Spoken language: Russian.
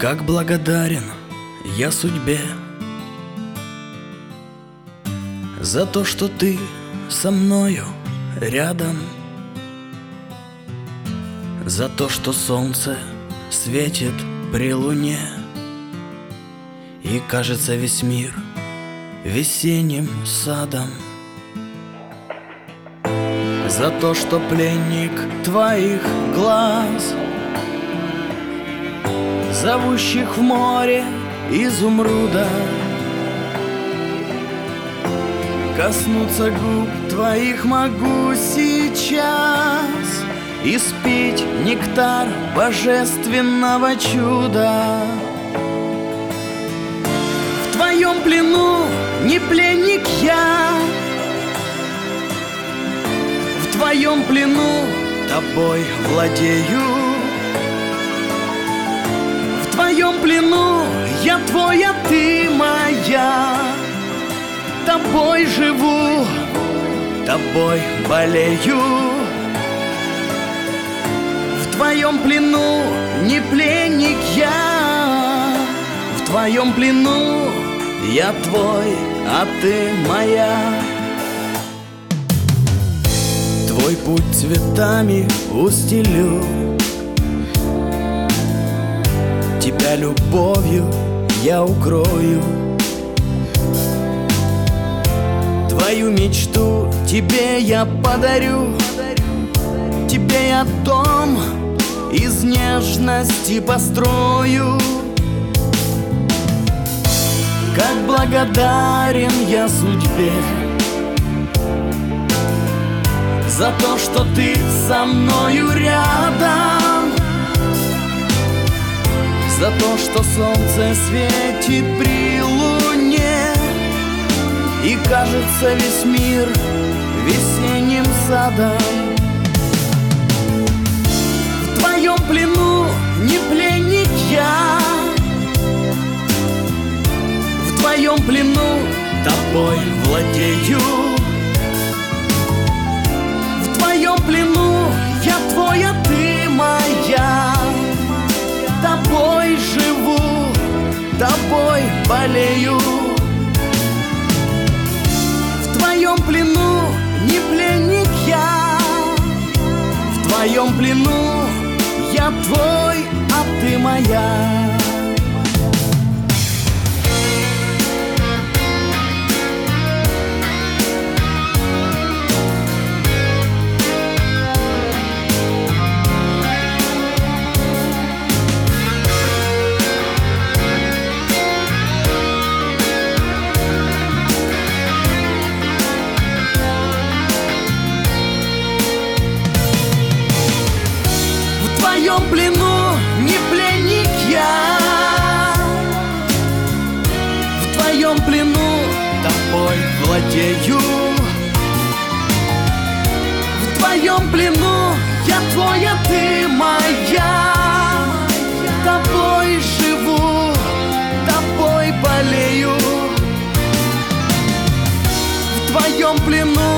Как благодарен я судьбе за то, что ты со мною рядом, за то, что солнце светит при луне, и кажется весь мир весенним садом, за то, что пленник твоих глаз, зовущих в море изумруда, коснуться губ твоих могу сейчас и спить нектар божественного чуда. В твоем плену не пленник я, в твоем плену тобой владею. В твоем плену я твой, а ты моя. Тобой живу, тобой болею. В твоем плену не пленник я, в твоем плену я твой, а ты моя. Твой путь цветами устелю, тебя любовью я укрою. Твою мечту тебе я подарю, тебе я дом из нежности построю. Как благодарен я судьбе за то, что ты со мною рядом, за то, что солнце светит при луне, и кажется весь мир весенним садом. В твоем плену не пленник я, в твоем плену тобой владею. В твоем плену я твой, а ты моя. Тобой живу, тобой болею. В твоем плену не пленник я, в твоем плену я твой, а ты моя. В твоем плену не пленник я, в твоем плену тобой владею. В твоем плену я твой, а ты моя. Тобой живу, тобой болею. В твоем плену